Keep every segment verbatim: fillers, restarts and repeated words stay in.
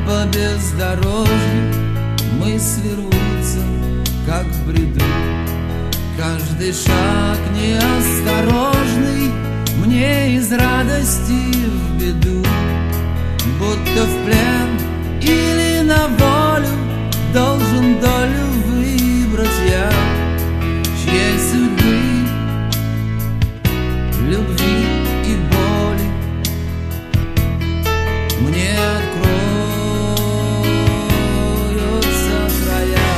по бездорожью, мысли рвутся, как в бреду. Каждый шаг неосторожный мне из радости в беду. Будто в плен или на волю должен долю выбрать я, чьей судьбы, любви и боли мне откроются края.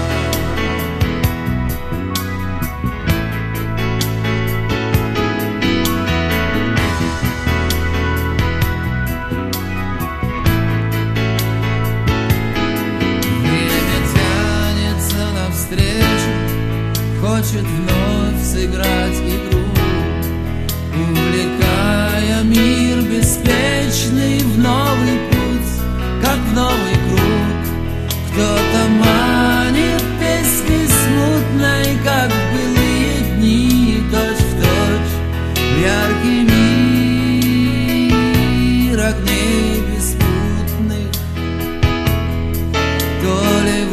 Время тянется навстречу, хочет вновь сыграть игру, увлекая мир беспечный в новый путь, как в новый круг. Кто-то манит песней смутной, как в былые дни, точь в точь в яркий мир огней беспутных. То ли в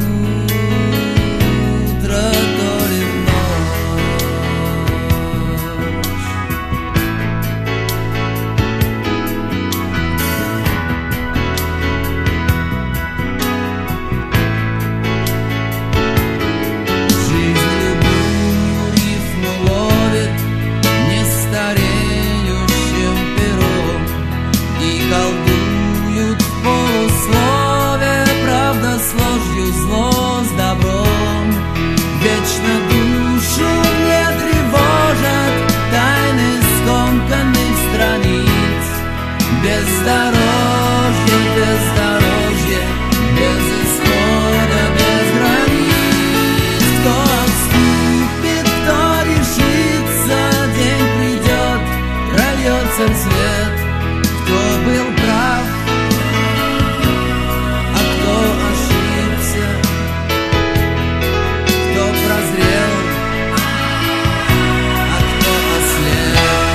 утро, то ли в вечно душу не тревожат тайны скомканных страниц. Бездорожье, бездорожье, без исхода, без границ. Кто отступит, кто решится, день придет, прольется свет. Кто был прав, а кто ошибся, прозрел, а кто ослеп.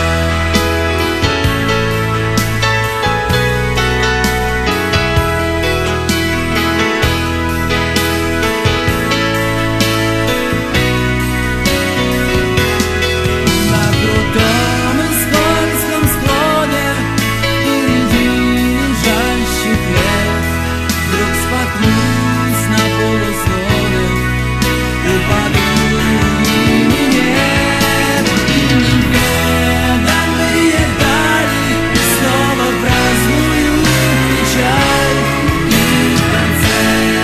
На крутом и скользком склоне впереди лежащих лет вдруг споткнусь на полуслове, упаду и нет, и неведанные дали снова празднуют печаль. И в конце,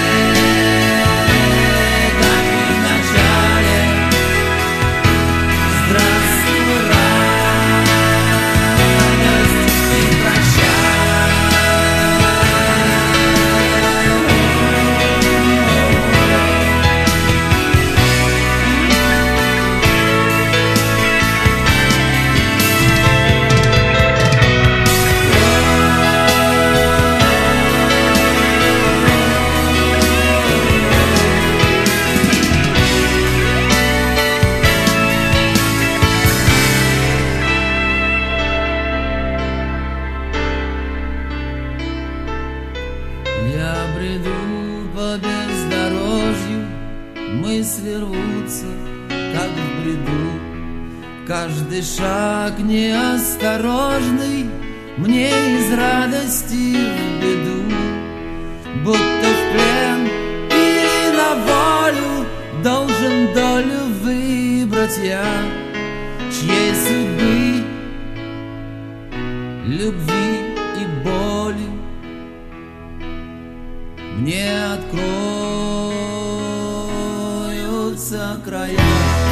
как и в начале, здравствуй, радость, и прощай. Я бреду по бездорожью, мысли рвутся, как в бреду. Каждый шаг неосторожный мне из радости в беду. Будто в плен или на волю должен долю выбрать я, чьей судьбы, любви и боли мне откроются края.